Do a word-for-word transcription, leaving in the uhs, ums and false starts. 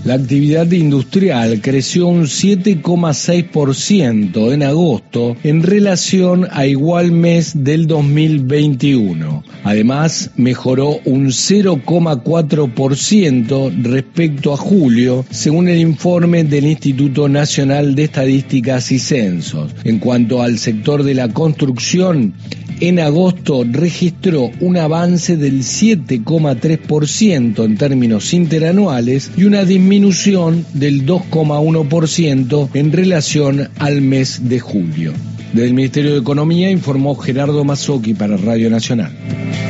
La actividad industrial creció un siete coma seis por ciento en agosto en relación a igual mes del dos mil veintiuno. Además, mejoró un cero coma cuatro por ciento respecto a julio, según el informe del Instituto Nacional de Estadísticas y Censos. En cuanto al sector de la construcción, en agosto registró un avance del siete coma tres por ciento en términos interanuales y una disminución del dos coma uno por ciento en relación al mes de julio. Del Ministerio de Economía informó Gerardo Mazzocchi para Radio Nacional.